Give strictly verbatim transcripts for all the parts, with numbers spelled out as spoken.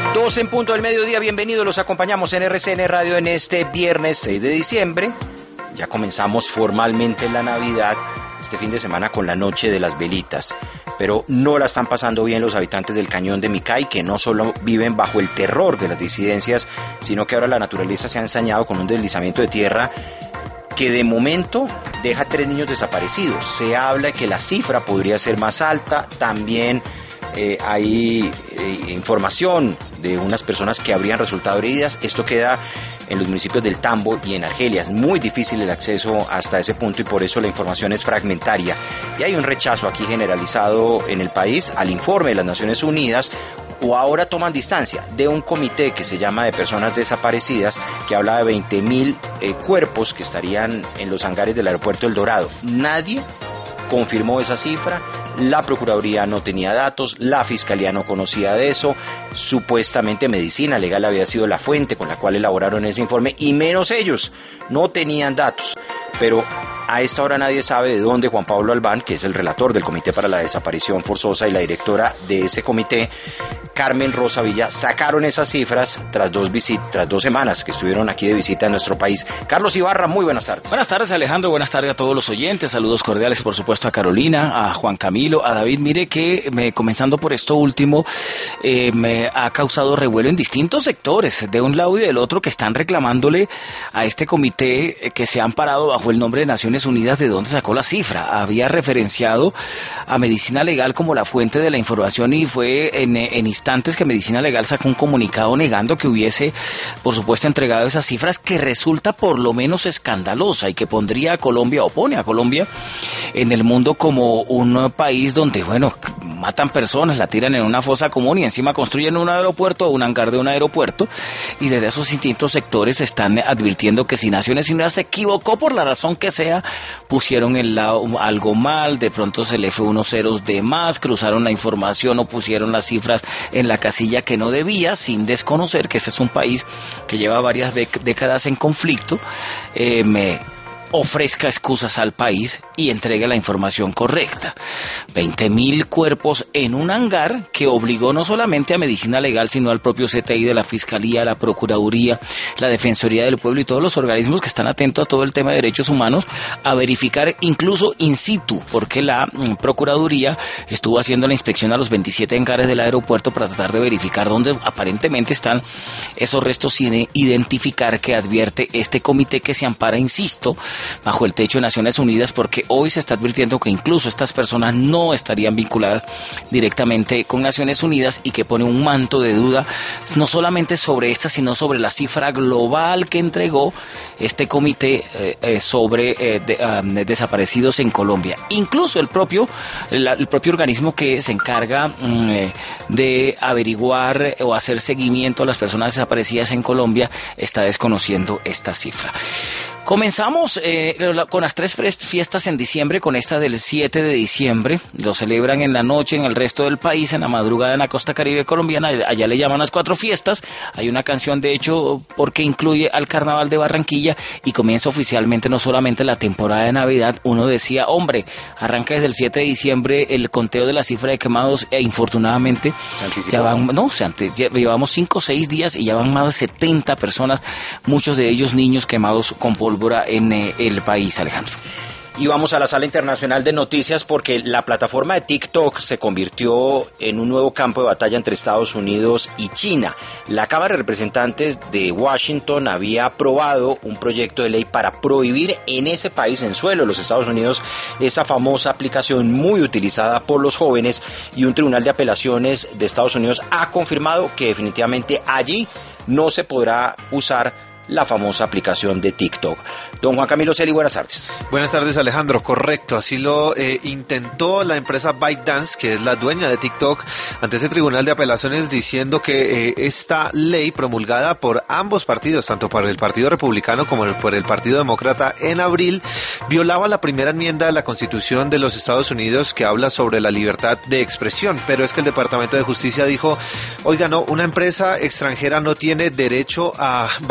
Dos en punto del mediodía, bienvenidos, los acompañamos en R C N Radio en este viernes seis de diciembre. Ya comenzamos formalmente la Navidad, este fin de semana con la noche de las velitas. Pero no la están pasando bien los habitantes del Cañón de Micay, que no solo viven bajo el terror de las disidencias, sino que ahora la naturaleza se ha ensañado con un deslizamiento de tierra que de momento deja tres niños desaparecidos. Se habla de que la cifra podría ser más alta, también eh, hay eh, información de unas personas que habrían resultado heridas. Esto queda en los municipios del Tambo y en Argelia. Es muy difícil el acceso hasta ese punto y por eso la información es fragmentaria. Y hay un rechazo aquí generalizado en el país al informe de las Naciones Unidas, o ahora toman distancia de un comité que se llama de personas desaparecidas, que habla de veinte mil eh, cuerpos que estarían en los hangares del aeropuerto El Dorado. Nadie confirmó esa cifra, la Procuraduría no tenía datos, la Fiscalía no conocía de eso, supuestamente Medicina Legal había sido la fuente con la cual elaboraron ese informe, y menos ellos, no tenían datos. Pero a esta hora nadie sabe de dónde Juan Pablo Albán, que es el relator del Comité para la Desaparición Forzosa y la directora de ese comité, Carmen Rosa Villa, sacaron esas cifras tras dos visit tras dos semanas que estuvieron aquí de visita en nuestro país. Carlos Ibarra, muy buenas tardes. Buenas tardes, Alejandro, buenas tardes a todos los oyentes, saludos cordiales por supuesto a Carolina, a Juan Camilo, a David. Mire que me, comenzando por esto último, eh, me ha causado revuelo en distintos sectores, de un lado y del otro, que están reclamándole a este comité eh, que se han parado bajo el nombre de Naciones Unidas de dónde sacó la cifra. Había referenciado a Medicina Legal como la fuente de la información y fue en, en instantes que Medicina Legal sacó un comunicado negando que hubiese, por supuesto, entregado esas cifras, que resulta por lo menos escandalosa y que pondría a Colombia, o pone a Colombia en el mundo como un país donde, bueno, matan personas, la tiran en una fosa común y encima construyen un aeropuerto o un hangar de un aeropuerto, y desde esos distintos sectores están advirtiendo que si Naciones Unidas se equivocó por la razón que sea, pusieron el lado algo mal, de pronto se le fue unos ceros de más, cruzaron la información o pusieron las cifras en la casilla que no debía, sin desconocer que este es un país que lleva varias décadas en conflicto. eh, me ofrezca excusas al país y entregue la información correcta. veinte mil cuerpos en un hangar que obligó no solamente a Medicina Legal, sino al propio C T I de la Fiscalía, la Procuraduría, la Defensoría del Pueblo y todos los organismos que están atentos a todo el tema de derechos humanos a verificar incluso in situ, porque la mm, Procuraduría estuvo haciendo la inspección a los veintisiete hangares del aeropuerto para tratar de verificar dónde aparentemente están esos restos sin identificar, que advierte este comité que se ampara, insisto, bajo el techo de Naciones Unidas, porque hoy se está advirtiendo que incluso estas personas no estarían vinculadas directamente con Naciones Unidas, y que pone un manto de duda no solamente sobre esta, sino sobre la cifra global que entregó este comité eh, eh, sobre eh, de, um, desaparecidos en Colombia. Incluso el propio la, el propio organismo que se encarga mm, eh, de averiguar o hacer seguimiento a las personas desaparecidas en Colombia está desconociendo esta cifra. Comenzamos eh, con las tres fiestas en diciembre, con esta del siete de diciembre, lo celebran en la noche en el resto del país, en la madrugada en la costa caribe colombiana, allá le llaman las cuatro fiestas. Hay una canción de hecho porque incluye al Carnaval de Barranquilla y comienza oficialmente no solamente la temporada de Navidad. Uno decía, hombre, arranca desde el siete de diciembre el conteo de la cifra de quemados e infortunadamente ya van, no, o sea, antes, ya llevamos cinco o seis días y ya van más de setenta personas, muchos de ellos niños quemados con pólvora en eh, el país, Alejandro. Y vamos a la sala internacional de noticias porque la plataforma de TikTok se convirtió en un nuevo campo de batalla entre Estados Unidos y China. La Cámara de Representantes de Washington había aprobado un proyecto de ley para prohibir en ese país, en suelo de los Estados Unidos, esa famosa aplicación muy utilizada por los jóvenes, y un tribunal de apelaciones de Estados Unidos ha confirmado que definitivamente allí no se podrá usar la famosa aplicación de TikTok. Don Juan Camilo Celi, buenas tardes. Buenas tardes, Alejandro. Correcto, así lo eh, intentó la empresa ByteDance, que es la dueña de TikTok, ante ese tribunal de apelaciones, diciendo que eh, esta ley promulgada por ambos partidos, tanto por el Partido Republicano como por el Partido Demócrata en abril, violaba la primera enmienda de la Constitución de los Estados Unidos, que habla sobre la libertad de expresión. Pero es que el Departamento de Justicia dijo, oiga, no, una empresa extranjera no tiene derecho a, valga la redundancia,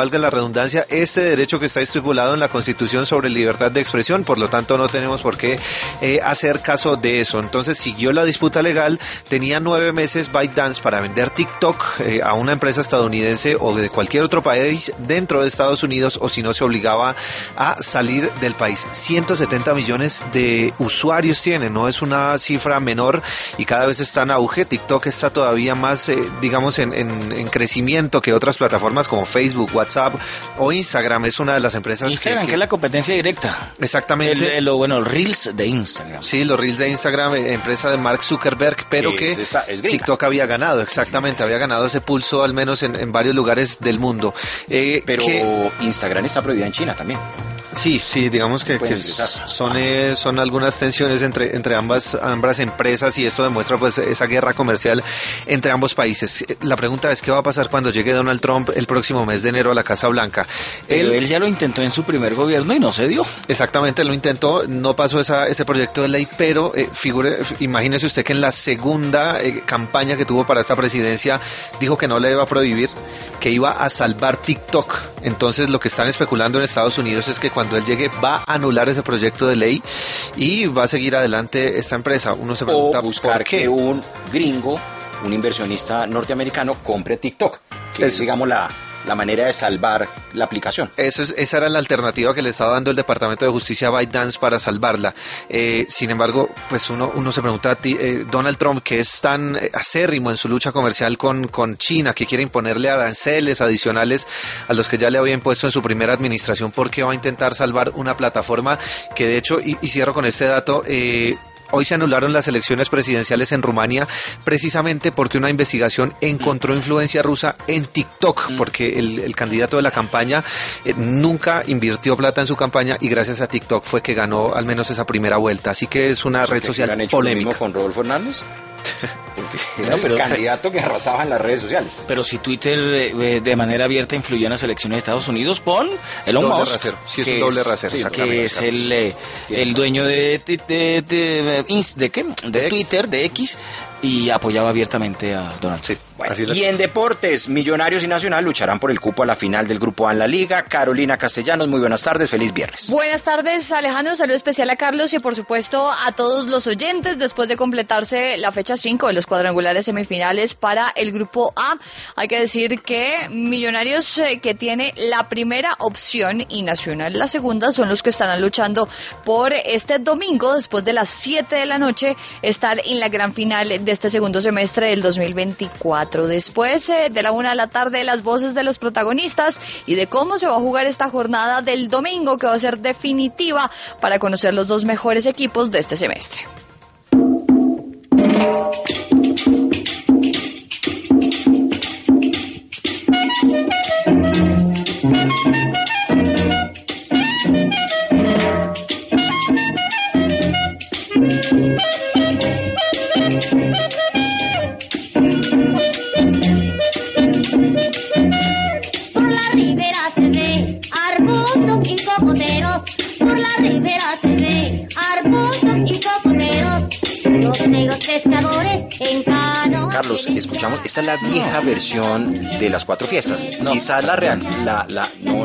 redundancia, este derecho que está estipulado en la Constitución sobre libertad de expresión, por lo tanto no tenemos por qué eh, hacer caso de eso. Entonces siguió la disputa legal, tenía nueve meses ByteDance para vender TikTok eh, a una empresa estadounidense o de cualquier otro país dentro de Estados Unidos, o si no se obligaba a salir del país. ciento setenta millones de usuarios tiene, no es una cifra menor y cada vez está en auge. TikTok está todavía más, eh, digamos, en, en, en crecimiento que otras plataformas como Facebook, WhatsApp o Instagram. Es una de las empresas Instagram, que, que, que es la competencia directa. Exactamente. El, el, lo, bueno, Reels de Instagram. Sí, los Reels de Instagram, eh, empresa de Mark Zuckerberg, pero es, que esta, TikTok había ganado, exactamente, había ganado ese pulso al menos en, en varios lugares del mundo. Eh, pero que, Instagram está prohibida en China también. Sí, sí, digamos que, que son eh, son algunas tensiones entre entre ambas ambas empresas y esto demuestra pues esa guerra comercial entre ambos países. La pregunta es qué va a pasar cuando llegue Donald Trump el próximo mes de enero a la Casa Blanca. Pero él, él ya lo intentó en su primer gobierno y no se dio. Exactamente, lo intentó, no pasó esa, ese proyecto de ley, pero eh, figure, imagínese usted que en la segunda eh, campaña que tuvo para esta presidencia dijo que no le iba a prohibir, que iba a salvar TikTok. Entonces lo que están especulando en Estados Unidos es que cuando él llegue va a anular ese proyecto de ley y va a seguir adelante esta empresa. Uno se pregunta o buscar por qué que un gringo, un inversionista norteamericano compre TikTok, que es, es digamos la la manera de salvar la aplicación. Eso es, esa era la alternativa que le estaba dando el Departamento de Justicia a ByteDance para salvarla. Eh, sin embargo, pues uno, uno se pregunta a ti, eh, Donald Trump, que es tan acérrimo en su lucha comercial con, con China, que quiere imponerle aranceles adicionales a los que ya le había impuesto en su primera administración, ¿por qué va a intentar salvar una plataforma que de hecho, y, y cierro con este dato, eh, hoy se anularon las elecciones presidenciales en Rumania precisamente porque una investigación encontró influencia rusa en TikTok, porque el, el candidato de la campaña eh, nunca invirtió plata en su campaña y gracias a TikTok fue que ganó al menos esa primera vuelta. Así que es una red social han hecho polémica. Lo mismo con Rodolfo Hernández? Porque era el candidato que arrasaba en las redes sociales. Pero si Twitter eh, de manera abierta influyó en las elecciones de Estados Unidos, pon Elon doble Musk, rasero. Sí, es que un doble rasero, sí, que es el, eh, el dueño de, de, de, de, de, de, ¿qué? de Twitter, de X, y apoyaba abiertamente a Donald Trump. Sí, bueno, y en deportes, Millonarios y Nacional lucharán por el cupo a la final del Grupo A en la Liga. Carolina Castellanos, muy buenas tardes, feliz viernes. Buenas tardes, Alejandro, un saludo especial a Carlos y por supuesto a todos los oyentes. Después de completarse la fecha cinco de los cuadrangulares semifinales para el Grupo A, hay que decir que Millonarios, eh, que tiene la primera opción, y Nacional la segunda, son los que estarán luchando por este domingo, después de las siete de la noche, estar en la gran final de este segundo semestre del dos mil veinticuatro. Después eh, de la una de la tarde, las voces de los protagonistas y de cómo se va a jugar esta jornada del domingo, que va a ser definitiva para conocer los dos mejores equipos de este semestre. Carlos, escuchamos, esta es la vieja versión de las cuatro fiestas. No, Quizás la real, la, la, no,